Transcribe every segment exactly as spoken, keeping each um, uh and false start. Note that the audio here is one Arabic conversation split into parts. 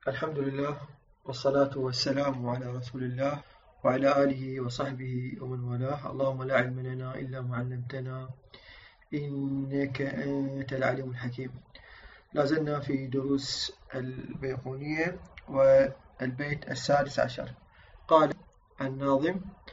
الحمد لله والصلاة والسلام على رسول الله وعلى آله وصحبه ومن والاه. اللهم لا علم لنا إلا ما علمتنا إنك أنت العليم الحكيم. لازلنا في دروس البيقونية والبيت السادس عشر. قال الناظم: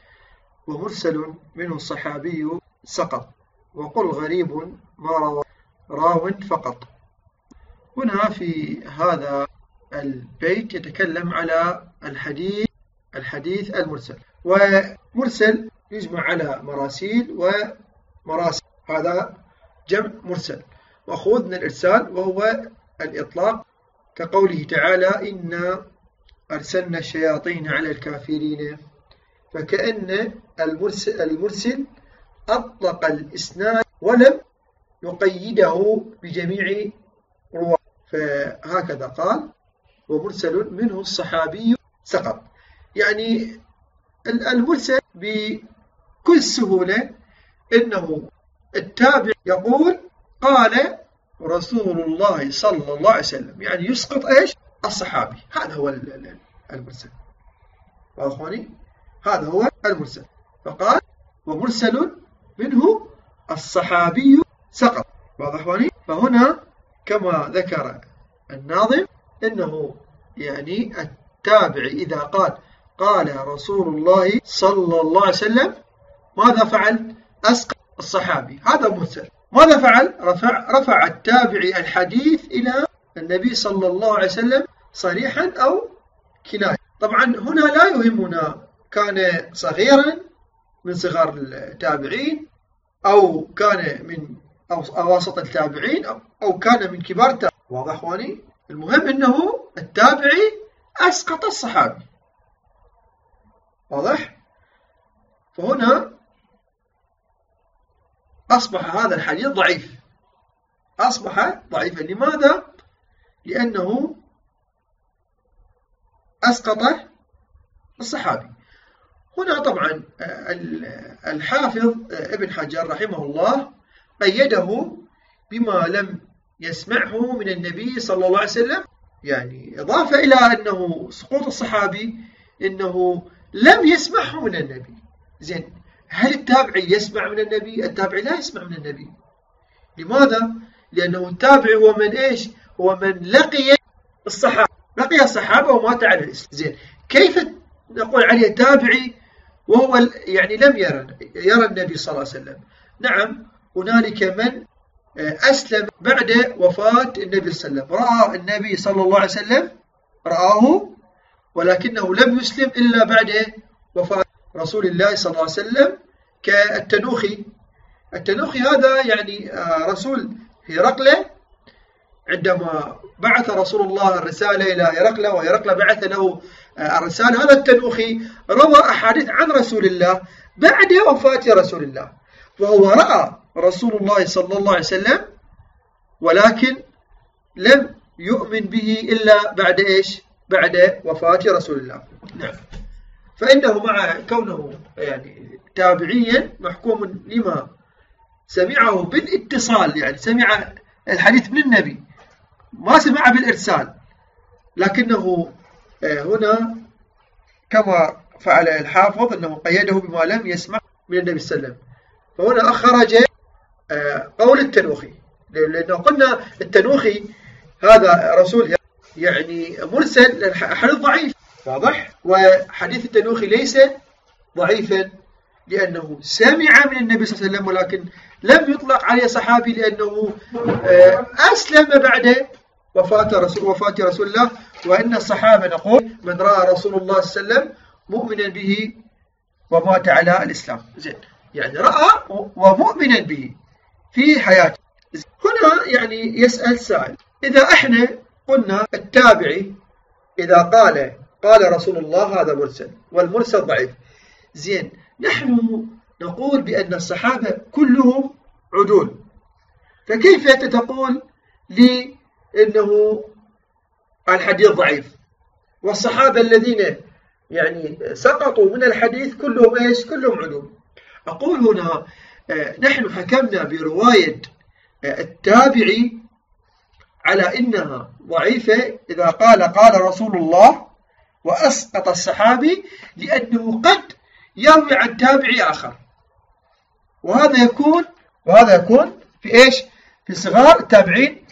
ومرسل منه الصحابي سقط، وقل غريب ما روى راو فقط. هنا في هذا البيت يتكلم على الحديث الحديث المرسل، ومرسل يجمع على مراسيل ومراسل، هذا جمع مرسل مأخوذ من الإرسال وهو الإطلاق، كقوله تعالى: إنا أرسلنا الشياطين على الكافرين، فكأن المرسل, المرسل أطلق الإسناد ولم يقيده بجميع رواه، فهكذا قال: ومرسل منه الصحابي سقط. يعني المرسل بكل سهولة إنه التابع يقول قال رسول الله صلى الله عليه وسلم، يعني يسقط إيش؟ الصحابي. هذا هو المرسل. أخواني، هذا هو المرسل. فقال: ومرسل منه الصحابي سقط. واضح أخواني؟ فهنا كما ذكر الناظم إنه يعني التابع إذا قال قال رسول الله صلى الله عليه وسلم، ماذا فعل؟ أسقط الصحابي، هذا مرسل. ماذا فعل؟ رفع, رفع التابعي الحديث إلى النبي صلى الله عليه وسلم صريحا أو كناية. طبعا هنا لا يهمنا كان صغيرا من صغار التابعين، أو كان من أواسط التابعين، أو, أو كان من كبار التابعين. واضح أخواني؟ المهم أنه التابعي أسقط الصحابي. واضح؟ فهنا أصبح هذا الحديث ضعيف، أصبح ضعيفا. لماذا؟ لأنه أسقط الصحابي. هنا طبعا الحافظ ابن حجر رحمه الله قيده بما لم يسمعه من النبي صلى الله عليه وسلم، يعني إضافة إلى أنه سقوط الصحابي إنه لم يسمعه من النبي. زين، هل التابعي يسمع من النبي؟ التابعي لا يسمع من النبي. لماذا؟ لأنه التابعي هو من إيش؟ هو من لقي الصحابة، لقي الصحابة ومات على الإسلام. زين، كيف نقول عليه تابعي وهو يعني لم يرى يرى النبي صلى الله عليه وسلم؟ نعم، هنالك من أسلم بعد وفاة النبي صلى الله عليه وسلم، رأى النبي صلى الله عليه وسلم، رآه، ولكنه لم يسلم إلا بعد وفاة رسول الله صلى الله عليه وسلم، كالتنوخي. التنوخي هذا يعني رسول هرقل، عندما بعث رسول الله الرسالة إلى هرقل وهرقل بعث له الرسالة، هذا التنوخي روى أحاديث عن رسول الله بعد وفاة رسول الله، وهو رأى رسول الله صلى الله عليه وسلم، ولكن لم يؤمن به إلا بعد إيش؟ بعد وفاة رسول الله. نعم، فإنه مع كونه يعني تابعيا محكوم لما سمعه بالاتصال، يعني سمع الحديث من النبي، ما سمع بالإرسال، لكنه هنا كما فعل الحافظ أنه قيده بما لم يسمع من النبي صلى الله عليه وسلم. فهنا أخرج قول التنوخي، لأنه قلنا التنوخي هذا رسول يعني مرسل، حديث ضعيف. واضح؟ وحديث التنوخي ليس ضعيفا لأنه سمع من النبي صلى الله عليه وسلم، ولكن لم يطلق عليه صحابي، لأنه أسلم بعد وفاة رسول وفاة رسول الله. وإن الصحابة نقول من رأى رسول الله صلى الله عليه وسلم مؤمنا به ومات على الإسلام. زين، يعني رأى ومؤمنا به في حياته. هنا يعني يسأل سائل: إذا احنا قلنا التابعي إذا قال قال رسول الله هذا مرسل، والمرسل ضعيف، زين، نحن نقول بأن الصحابة كلهم عدول، فكيف تقول لي إنه الحديث ضعيف والصحابة الذين يعني سقطوا من الحديث كلهم إيش؟ كلهم عدول. أقول هنا نحن حكمنا برواية التابعي على إنها ضعيفة إذا قال قال رسول الله وأسقط الصحابي، لأنه قد يروي عن تابعي آخر، وهذا يكون وهذا يكون في إيش؟ في صغار التابعين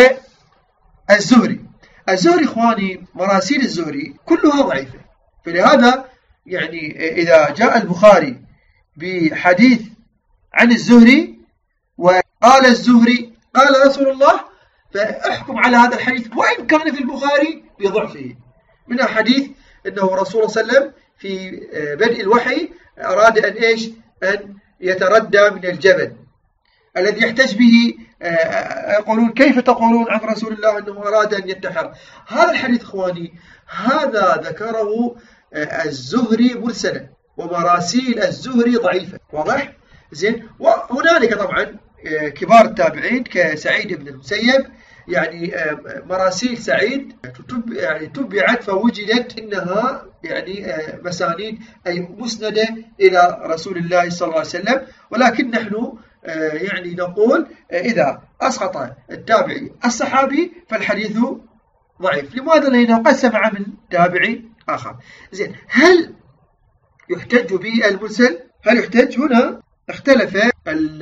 كالزهري. الزهري إخواني مراسيل الزهري كلها ضعيفة، فلهذا يعني إذا جاء البخاري بحديث عن الزهري وقال الزهري قال رسول الله، فأحكم على هذا الحديث وإن كان في البخاري بضعفه. منها حديث أنه رسول صلى الله عليه وسلم في بدء الوحي أراد أن إيش؟ أن يتردى من الجبل الذي يحتج به، يقولون كيف تقولون عن رسول الله أنه أراد أن ينتحر. هذا الحديث إخواني هذا ذكره الزهري مرسلا، ومراسيل الزهري ضعيفة. واضح؟ زين. وهنالك طبعا كبار التابعين كسعيد بن المسيب، يعني مراسيل سعيد يعني تبعت فوجدت إنها يعني مسانيد أي مسندة إلى رسول الله صلى الله عليه وسلم، ولكن نحن يعني نقول إذا أسقط التابعي الصحابي فالحديث ضعيف. لماذا؟ لأنه قد سمع من تابعي آخر. زين. هل يحتج بالمرسل؟ هل يحتج؟ هنا اختلف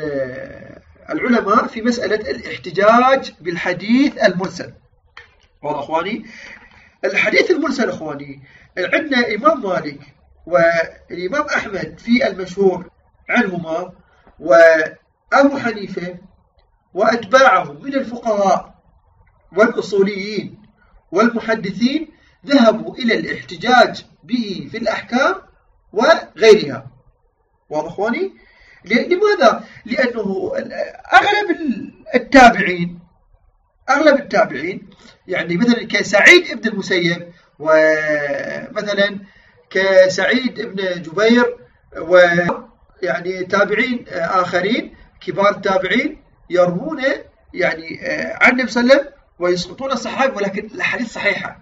العلماء في مسألة الاحتجاج بالحديث المرسل. واضح أخواني؟ الحديث المرسل أخواني عندنا إمام مالك والإمام أحمد في المشهور عنهما، وأبو حنيفة وأتباعهم من الفقهاء والأصوليين والمحدثين ذهبوا إلى الاحتجاج به في الأحكام وغيرها. واضح أخواني؟ لماذا؟ لأنه أغلب التابعين أغلب التابعين يعني مثلا كسعيد ابن المسيب، ومثلا كسعيد ابن جبير، ويعني تابعين آخرين كبار التابعين يروون يعني عن النبي صلى الله عليه وسلم ويسقطون الصحابة، ولكن الحديث صحيحة،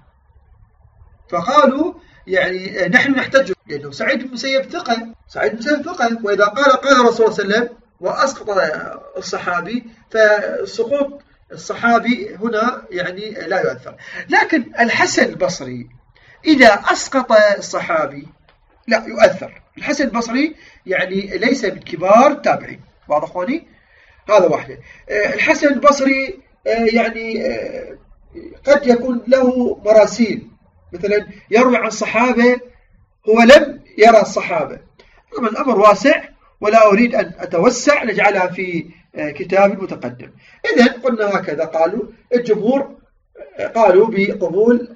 فقالوا يعني نحن نحتج لأنه سعيد بن المسيب ثقة سعيد بن المسيب ثقة وإذا قال قال الرسول صلى الله عليه وسلم وأسقط الصحابي فسقوط الصحابي هنا يعني لا يؤثر. لكن الحسن البصري إذا أسقط الصحابي لا يؤثر. الحسن البصري يعني ليس من كبار التابعين. واضح أخواني؟ هذا واحدة. الحسن البصري يعني قد يكون له مراسيل، مثلا يروي عن صحابة هو لم يرى الصحابة. طبعا الأمر واسع ولا أريد أن أتوسع، نجعلها في كتاب متقدم. إذن قلنا هكذا قالوا الجمهور، قالوا بقبول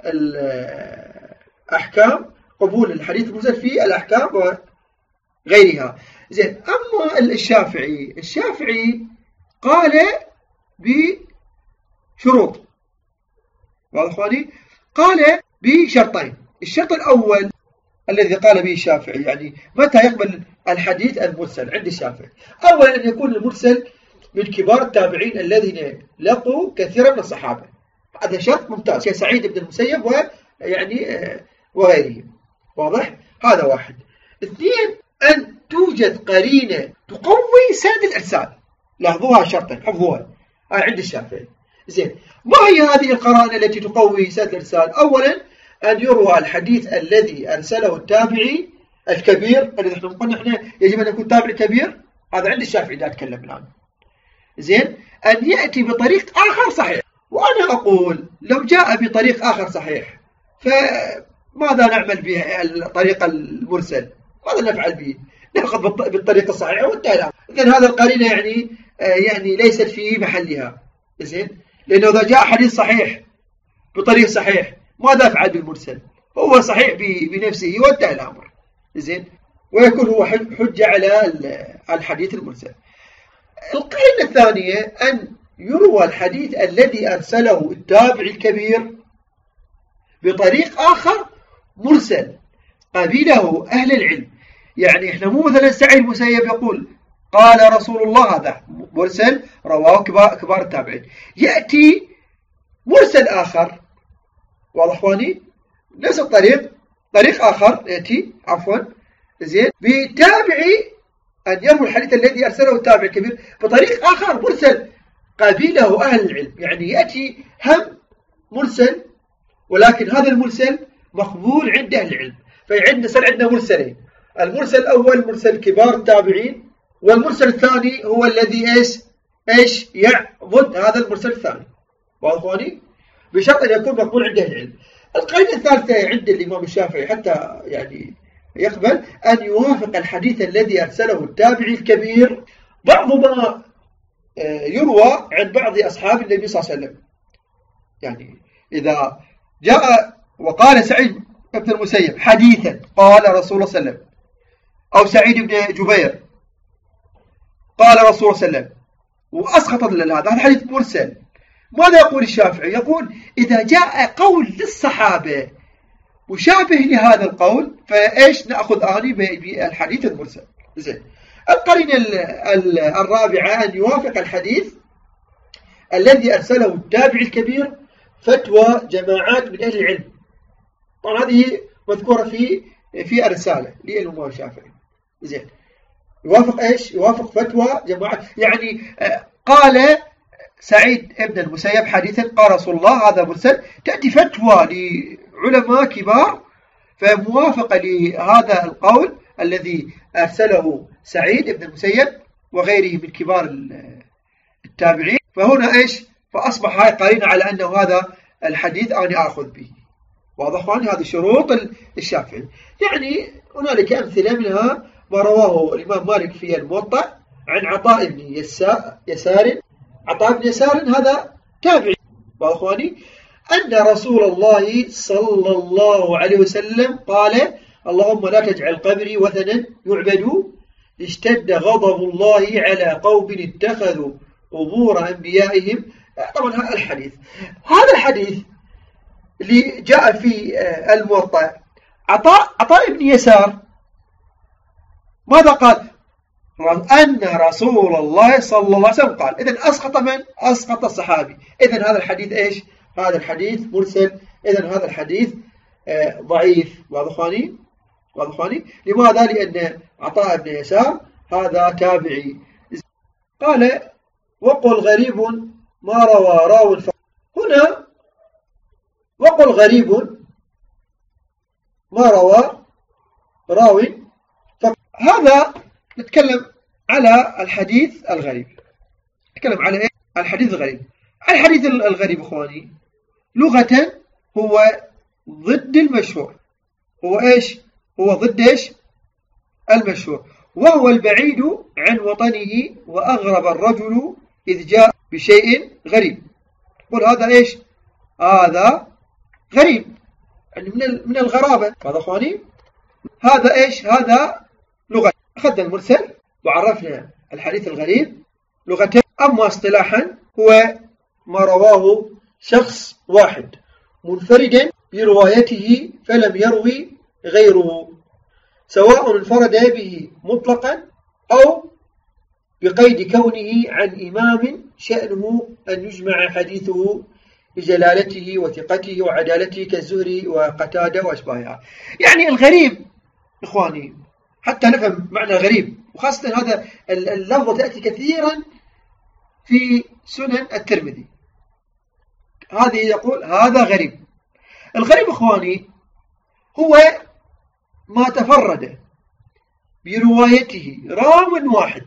الأحكام، قبول الحديث المرسل في الأحكام وغيرها. زين. أما الشافعي الشافعي قال بشروط. واضح أخواني؟ قال بشرطين. الشرط الأول الذي قال به الشافعي يعني متى يقبل الحديث المرسل عند الشافعي؟ أولا أن يكون المرسل من كبار التابعين الذين لقوا كثيرا من الصحابة، هذا شرط ممتاز كسعيد بن المسيب ويعني وغيره. واضح؟ هذا واحد. اثنين، أن توجد قرينة تقوي سند الإرسال. لاحظوها شرطا، حفظوها عند الشافعي. زين. ما هي هذه القرائن التي تقوي سند الإرسال؟ أولا أن يروى الحديث الذي أرسله التابعي الكبير، الذي نحن قلنا احنا يجب أن يكون تابعي كبير، هذا عند الشافعي لا أتكلم الآن. زين. أن يأتي بطريق آخر صحيح. وأنا أقول لو جاء بطريق آخر صحيح فماذا نعمل بالطريق المرسل؟ ماذا نفعل به؟ نأخذ بالطريقة الصحيحة وانتهى. إذن هذا القرينة يعني يعني ليست في محلها. زين. لأنه إذا جاء حديث صحيح بطريق صحيح ماذا أفعل بالمرسل؟ هو صحيح بنفسه وانتهى الأمر. زين. ويكون هو حجة على الحديث المرسل. القرينة الثانية أن يروى الحديث الذي أرسله التابعي الكبير بطريق آخر مرسل قبله أهل العلم. يعني إحنا مو مثلا سعيد المسيب يقول قال رسول الله، هذا مرسل رواه كبار التابعين. يأتي مرسل آخر، واضح أخواني؟ نفس الطريق، طريق آخر يأتي عفوا زين بتابعي أن يروي الحديث الذي أرسله التابع الكبير بطريق آخر مرسل قبله أهل العلم. يعني يأتي هم مرسل ولكن هذا المرسل مقبول عند أهل العلم. فعندنا صار عندنا مرسلين، المرسل الأول مرسل كبار التابعين، والمرسل الثاني هو الذي ايش ايش يعضد هذا المرسل الثاني. واضح؟ بشرط أن يكون مقبول عند أهل العلم. القاعدة الثالثة عند الإمام الشافعي حتى يعني يقبل أن يوافق الحديث الذي أرسله التابعي الكبير بعض ما يروى عن بعض أصحاب النبي صلى الله عليه وسلم. يعني إذا جاء وقال سعيد بن المسيب حديثا قال رسول الله صلى الله عليه وسلم، أو سعيد بن جبير قال رسول الله صلى الله عليه وسلم وأسقط هذا هذا حديث مرسل، ماذا يقول الشافعي؟ يقول إذا جاء قول للصحابة مشابه لهذا القول فإيش نأخذ آني بالحديث المرسل. زين. القرينة الرابعة أن يوافق الحديث الذي أرسله التابع الكبير فتوى جماعات من أهل العلم. طبعا هذه مذكورة في في الرسالة للإمام الشافعي. زين. يوافق إيش؟ يوافق فتوى جماعات. يعني قال سعيد ابن المسيب حديثا قال رسول الله هذا مرسل، تأتي فتوى لعلماء كبار فموافقة لهذا القول الذي أرسله سعيد ابن المسيب وغيره من كبار التابعين، فهنا إيش؟ فأصبح هاي قرينة على أنه هذا الحديث أنا أخذ به. واضح؟ هذه شروط الشافعي. يعني هنالك أمثلة منها ما رواه الإمام مالك في الموطأ عن عطاء بن يسار. عطاء بن يسار هذا تابعي. واضح؟ أن رسول الله صلى الله عليه وسلم قال اللهم لا تجعل قبري وثنا يعبد اشتد غضب الله على قوم اتخذوا قبور أنبيائهم. طبعا هذا الحديث هذا الحديث اللي جاء في الموطأ عطاء عطاء بن يسار ماذا قال؟ أن رسول الله صلى الله عليه وسلم قال. إذن أسقط من؟ أسقط الصحابي. إذن هذا الحديث إيش؟ هذا الحديث مرسل. إذن هذا الحديث ضعيف. واضحاني؟ واضحاني؟ لماذا؟ لأن عطاء بن يسار هذا تابعي. قال وقل غريب ما روى راو. هنا وقل غريب ما روى راو. هذا نتكلم على الحديث الغريب. نتكلم على إيه؟ الحديث الغريب. الحديث الغريب إخواني لغة هو ضد المشهور. هو إيش؟ هو ضد إيش؟ المشهور، وهو البعيد عن وطنه وأغرب الرجل إذ جاء بشيء غريب. قل هذا إيش؟ هذا غريب، يعني من من الغرابة. هذا إخواني هذا إيش؟ هذا لغة. أخذنا المرسل وعرفنا الحديث الغريب لغة. أما اصطلاحا هو ما رواه شخص واحد منفردا بروايته فلم يروي غيره، سواء انفرد به مطلقا أو بقيد كونه عن إمام شأنه أن يجمع حديثه بجلالته وثقته وعدالته كالزهري وقتادة وأشباهها. يعني الغريب إخواني حتى نفهم معنى غريب، وخاصة هذا اللفظة تأتي كثيرا في سنن الترمذي. هذه يقول هذا غريب. الغريب إخواني هو ما تفرد بروايته راو واحد،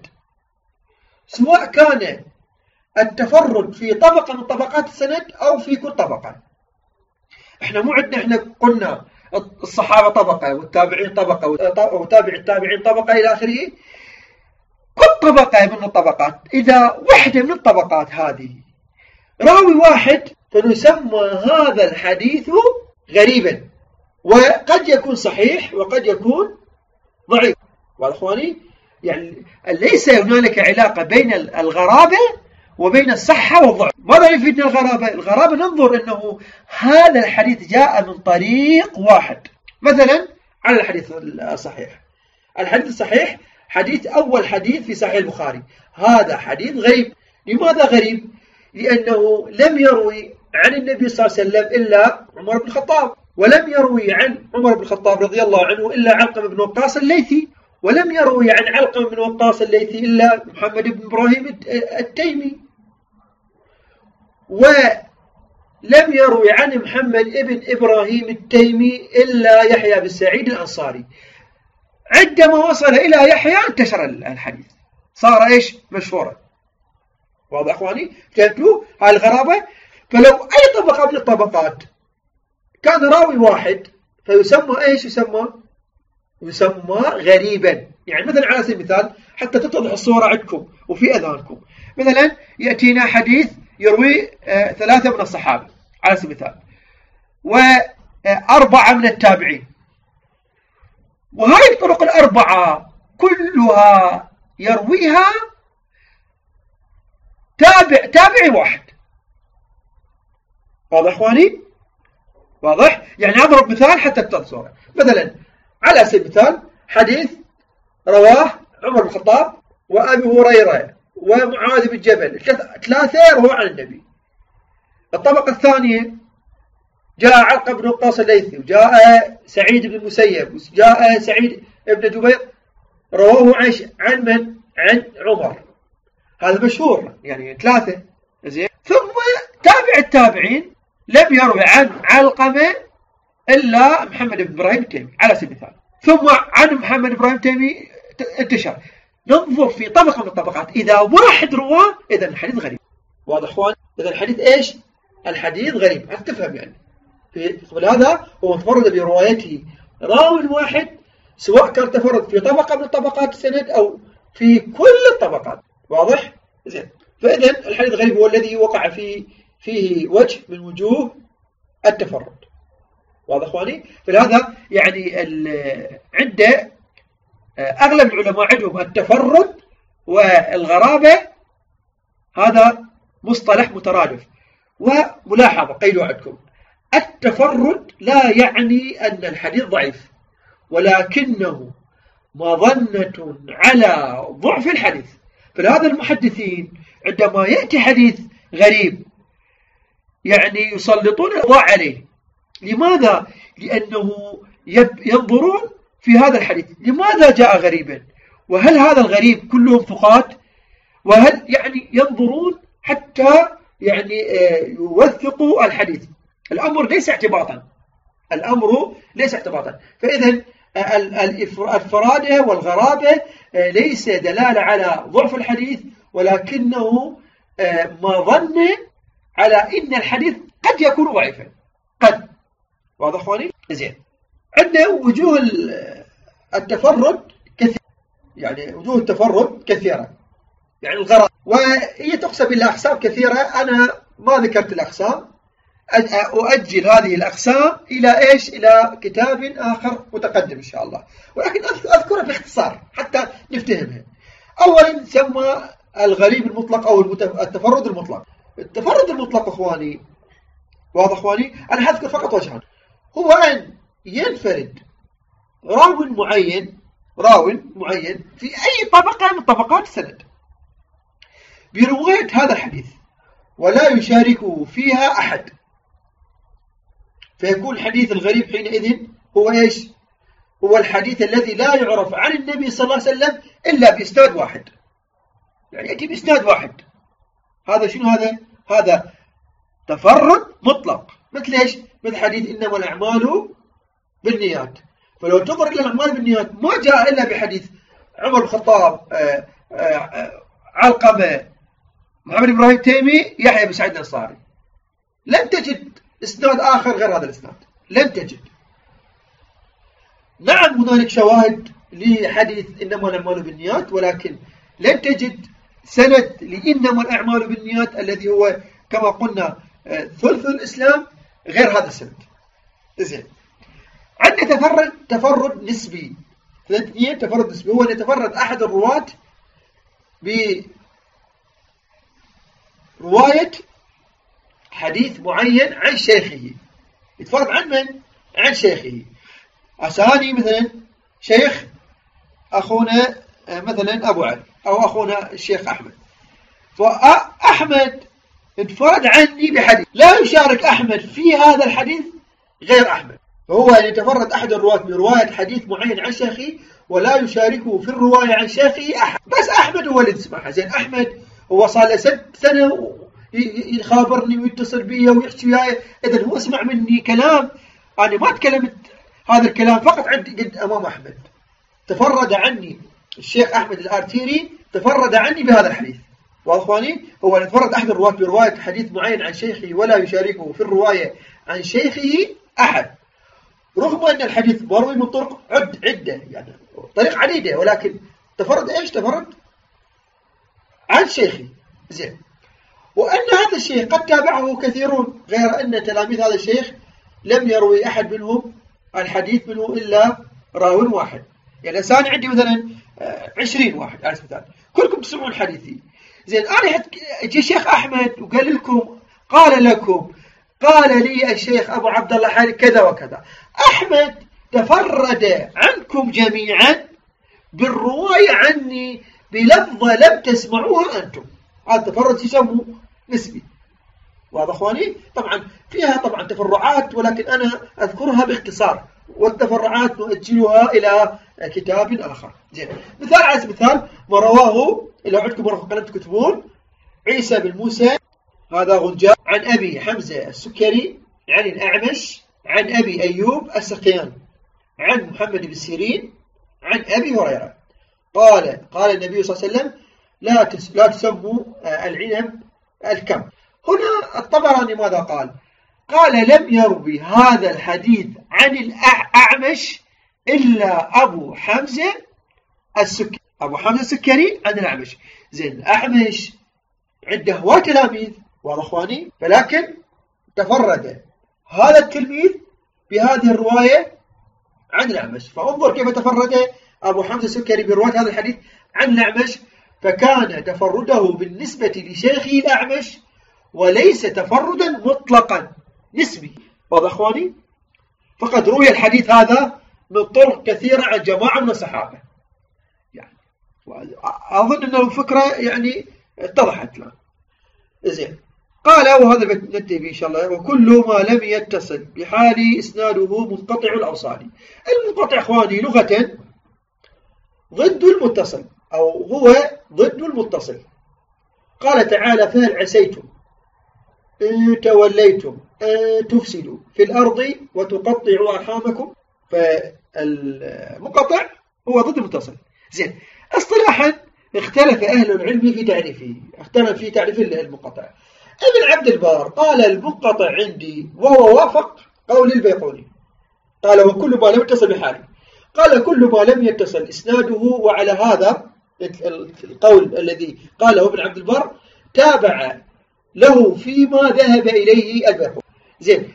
سواء كان التفرد في طبقة من طبقات السند أو في كل طبقة. احنا مو عندنا، احنا قلنا الصحابة طبقة والتابعين طبقة وتابع التابعين طبقة إلى آخره. كل طبقة من الطبقات إذا واحدة من الطبقات هذه راوي واحد فنسمى هذا الحديث غريبا، وقد يكون صحيح وقد يكون ضعيف. واخواني يعني ليس هنالك علاقة بين الغرابة وبين الصحة والضعف. ماذا يفيدنا الغرابة؟ الغرابة ننظر أنه هذا الحديث جاء من طريق واحد. مثلا على الحديث الصحيح، الحديث الصحيح حديث أول حديث في صحيح البخاري، هذا حديث غريب. لماذا غريب؟ لأنه لم يروي عن النبي صلى الله عليه وسلم إلا عمر بن الخطاب، ولم يروي عن عمر بن الخطاب رضي الله عنه إلا علقمة بن وقاص الليثي، ولم يروي عن علقمة بن وقاص الليثي إلا محمد بن إبراهيم التيمي. ولم يروي عن محمد ابن إبراهيم التيمي إلا يحيى بن سعيد الأنصاري. عندما وصل إلى يحيى انتشر الحديث، صار إيش؟ مشهورا. واضح أخواني؟ فهمتوا هاي الغرابة؟ فلو أي طبقة من الطبقات كان راوي واحد فيسمى إيش؟ يسمى يسمى غريبا. يعني مثلا على سبيل المثال حتى تتضح الصورة عندكم وفي أذهانكم، مثلا يأتينا حديث يروي آه ثلاثة من الصحابة على سبيل المثال وأربعة من التابعين، وهاي الطرق الأربعة كلها يرويها تابع تابعي واحد. واضح اخواني؟ واضح؟ يعني اضرب مثال حتى تتضح الصورة. مثلا على سبيل المثال حديث رواه عمر بن الخطاب وابي هريره ومعاذ بن جبل، ثلاثه رواه عن النبي. الطبقه الثانيه جاء علقة بن وقاص الليثي، وجاء سعيد بن المسيب، وجاء سعيد بن جبير، رواه عن من؟ عن عمر. هذا مشهور، يعني ثلاثة. زين. ثم تابع التابعين لم يروي عن علقمة إلا محمد بن إبراهيم التيمي على سبيل المثال، ثم عن محمد بن إبراهيم التيمي انتشر. ننظر في طبقة من الطبقات، إذا واحد رواه إذا الحديث غريب. واضح اخوان؟ إذا الحديث إيش؟ الحديث غريب. حتى تفهم يعني. في هذا هو تفرد بروايته راوي واحد، سواء كان تفرد في طبقة من طبقات السند أو في كل الطبقات. واضح؟ زين. فإذا الحديث الغريب هو الذي وقع في فيه وجه من وجوه التفرد. واضح اخواني؟ فلهذا يعني عنده أغلب العلماء عندهم التفرد والغرابة هذا مصطلح مترادف. وملاحظة قيدوا عندكم، التفرد لا يعني أن الحديث ضعيف، ولكنه مظنة على ضعف الحديث. فلهذا المحدثين عندما يأتي حديث غريب يعني يسلطون الأضواء عليه. لماذا؟ لأنه ينظرون في هذا الحديث لماذا جاء غريبا، وهل هذا الغريب كلهم ثقات، وهل يعني ينظرون حتى يعني يوثقوا الحديث. الأمر ليس اعتباطا، الأمر ليس اعتباطا. فإذا الفرادة والغرابة ليس دلالة على ضعف الحديث، ولكنه مظنة على إن الحديث قد يكون ضعيفا، قد. واضح أخواني؟ زين. عندنا وجوه التفرد كثيرة، يعني وجوه التفرد كثيرة، يعني الغرابة، وهي تقسم إلى أقسام كثيرة. أنا ما ذكرت الأقسام، أؤجل هذه الأقسام إلى إيش؟ إلى كتاب آخر متقدم إن شاء الله، ولكن أذكرها باختصار حتى نفتهمها. أولا سمى الغريب المطلق أو التفرد المطلق. التفرد المطلق أخواني، واضح أخواني؟ أنا هذكر فقط وجهان، هو أن ينفرد راو معين راو معين في أي طبقة من طبقات السند برواية هذا الحديث ولا يشاركه فيها أحد، فيكون الحديث الغريب حينئذ هو إيش؟ هو الحديث الذي لا يعرف عن النبي صلى الله عليه وسلم إلا بإسناد واحد، يعني يأتي بإسناد واحد. هذا شنو هذا؟ هذا تفرد مطلق. مثل إيش؟ مثل حديث إنما الأعمال بالنيات. فلو تنظر إلى الأعمال بالنيات ما جاء إلا بحديث عمر بن الخطاب، علقمة، محمد بن إبراهيم التيمي، يحيى بن سعيد الأنصاري. لن تجد إسناد آخر غير هذا الإسناد، لن تجد. نعم هنالك شواهد لحديث إنما الأعمال بالنيات، ولكن لن تجد سند لإنما الأعمال بالنيات الذي هو كما قلنا ثلث الإسلام غير هذا السند. زين. عندنا تفرد تفرد نسبي. ثلاثين تفرد نسبي هو أن يتفرد أحد الرواة برواية حديث معين عن شيخه. يتفرد عن من؟ عن شيخه. أساني مثلا شيخ أخونا مثلا أبو علي أو أخونا الشيخ أحمد، فأحمد انفرد عني بحديث لا يشارك أحمد في هذا الحديث غير أحمد، فهو أن يتفرد أحد الرواة برواية حديث معين عن شيخه ولا يشاركه في الرواية عن شيخه أحد، بس أحمد هو اللي تسمعها. زين. أحمد هو صار له ست سنة يخابرني ويتصل بي ويحكي وياي، إذا هو اسمع مني كلام، أنا ما تكلمت هذا الكلام فقط عندي قد أمام أحمد، تفرد عني الشيخ أحمد الآرتيري، تفرد عني بهذا الحديث. وأخواني هو يتفرد أحد الرواة برواية حديث معين عن شيخه ولا يشاركه في الرواية عن شيخه أحد، رغم أن الحديث مروي من طرق عد عدة يعني طريق عديدة، ولكن تفرد إيش؟ تفرد عن شيخه. زين، وأن هذا الشيخ قد تابعه كثيرون، غير أن تلاميذ هذا الشيخ لم يروي أحد منهم الحديث منه إلا راو واحد. يعني الآن عندي مثلا عشرين واحد على سبيل المثال، كلكم تسمعون حديثي. زين، أنا جي الشيخ أحمد وقال لكم، قال لكم، قال لي الشيخ أبو عبد الله حالي كذا وكذا. أحمد تفرد عنكم جميعا بالرواية عني بلفظة لم تسمعوها أنتم. هذا تفرد يسموه نسبي. واضح أخواني؟ طبعا فيها طبعا تفرعات، ولكن أنا أذكرها باختصار، والتفرعات نؤجلها إلى كتاب آخر. زين، مثال على سبيل المثال ما رواه، لو عندكم ورقة قلم تكتبون، عيسى بن موسى هذا غنجاء عن أبي حمزة السكري عن الأعمش عن أبي أيوب السختياني عن محمد بن سيرين عن أبي هريرة قال قال النبي صلى الله عليه وسلم لا لا تسموا العنب الكم. هنا الطبراني ماذا قال؟ قال لم يروي هذا الحديث عن الأعمش إلا أبو حمزة السكري، أبو حمزة السكري عن الأعمش. زين، الأعمش عنده هو تلاميذ، واضح أخواني، فلكن تفرد هذا التلميذ بهذه الرواية عن الأعمش. فانظر كيف تفرد أبو حمزة السكري برواية هذا الحديث عن الأعمش، فكان تفرده بالنسبة لشيخه الأعمش وليس تفردا مطلقا نسبي. واضح أخواني؟ فقد روي الحديث هذا من طرق كثيرة عن جماعة من الصحابة. يعني أظن أن الفكرة يعني اتضحت الآن. زين، قال وهذا ننتهي به إن شاء الله. وكل ما لم يتصل بحال إسناده منقطع الأوصال. المنقطع أخواني لغة ضد المتصل، أو هو ضد المتصل. قال تعالى فهل عسيتم إن توليتم أن تفسدوا في الأرض وتقطعوا أرحامكم. فالمنقطع هو ضد المتصل. زين، اصطلاحا اختلف أهل العلم في تعريفه، اختلف في تعريف المنقطع. ابن عبد البار قال المنقطع عندي، وهو وافق قول البيقوني، قال وكل ما لم يتصل بحاله. قال كل ما لم يتصل إسناده. وعلى هذا القول الذي قاله ابن عبد البر تابع له فيما ذهب إليه البيقوني. زين،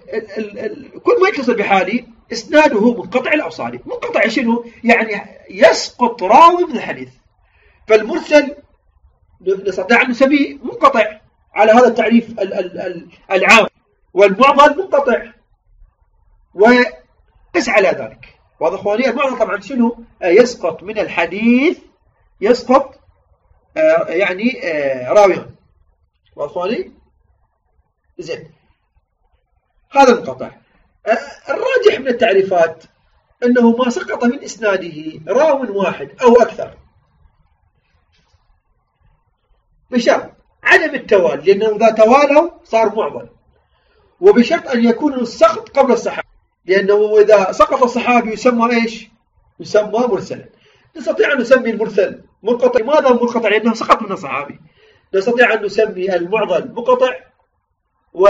كل ما يتصل بحالي إسناده منقطع الأوصال. منقطع شنو؟ يعني يسقط راوي من الحديث. فالمرسل نستطيع أن نسميه منقطع على هذا التعريف العام، والمعضل منقطع، وقس على ذلك. واضح أخواني؟ المعضل طبعا شنو؟ يسقط من الحديث، يسقط يعني راويا. واضح أخواني؟ زين، هذا المنقطع. الراجح من التعريفات أنه ما سقط من إسناده راو واحد أو أكثر، بشرط عدم التوالي، لأنه إذا توالوا صار معضل، وبشرط أن يكون السقط قبل الصحابي، لأنه إذا سقط الصحابي يسمى إيش؟ يسمى مرسلا. نستطيع أن نسمي المرسل منقطع. لماذا منقطع؟ لأنه سقط من الصحابي. نستطيع أن نسمي المعضل منقطع، و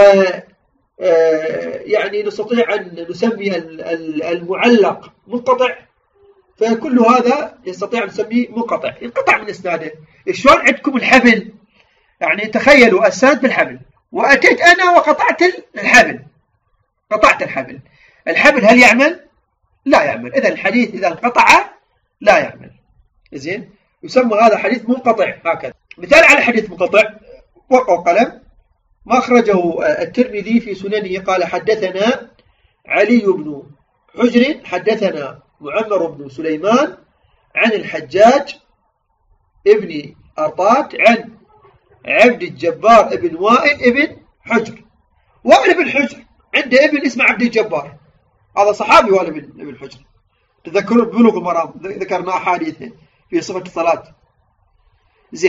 يعني نستطيع أن نسمي المعلق منقطع. فكل هذا يستطيع أن نسميه منقطع، انقطع من إسناده. شلون عندكم الحبل؟ يعني تخيلوا السند بالحبل، وأتيت أنا وقطعت الحبل، قطعت الحبل. الحبل هل يعمل؟ لا يعمل. إذا الحديث إذا انقطع لا يعمل. زين، يسمى هذا حديث منقطع. هكذا مثال على حديث منقطع، ورقة وقلم، ما أخرجه الترمذي في سننه قال حدثنا علي بن حجر حدثنا معمر بن سليمان عن الحجاج ابن أرطات عن عبد الجبار ابن وائل ابن حجر. وائل ابن حجر عنده ابن اسمه عبد الجبار، هذا صحابي. وائل ابن حجر تذكرون بلوغ المرام ذكرنا أحاديثه في صفة الصلاة. زين،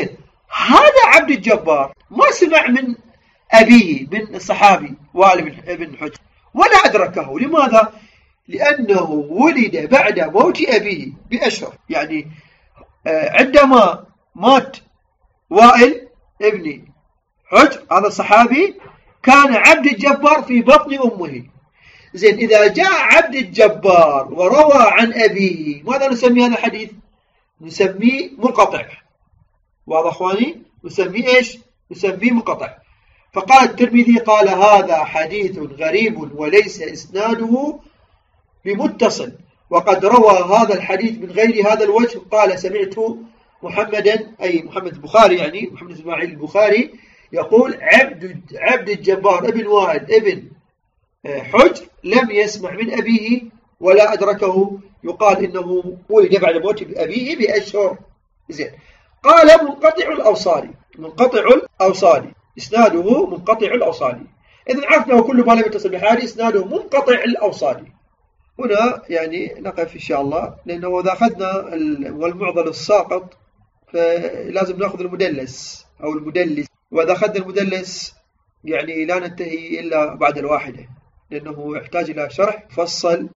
هذا عبد الجبار ما سمع من أبيه من الصحابي وائل بن حجر ولا أدركه. لماذا؟ لأنه ولد بعد موت أبيه بأشهر. يعني عندما مات وائل ابن حجر هذا الصحابي كان عبد الجبار في بطن أمه. زين، إذا جاء عبد الجبار وروى عن أبيه ماذا نسمي هذا الحديث؟ نسميه منقطع. واضح أخواني؟ نسميه إيش؟ نسميه منقطع. فقال الترمذي قال هذا حديث غريب وليس إسناده بمتصل، وقد روى هذا الحديث من غير هذا الوجه. قال سمعت محمدا، أي محمد البخاري، يعني محمد إسماعيل البخاري، يقول عبد عبد الجبار ابن وائل ابن حجر لم يسمع من أبيه ولا أدركه، يقال إنه ولد بعد موت أبيه بأشهر. زين. قال منقطع الأوصالي، منقطع الأوصالي إسناده منقطع الأوصالي. إذن عرفنا كل ما لم يتصل بحاله إسناده منقطع الأوصالي. هنا يعني نقف إن شاء الله، لأنه إذا أخذنا والمعضل الساقط فلازم نأخذ المدلس أو المدلس، وإذا أخذنا المدلس يعني لا ننتهي إلا بعد الواحدة، لأنه يحتاج إلى شرح فصل.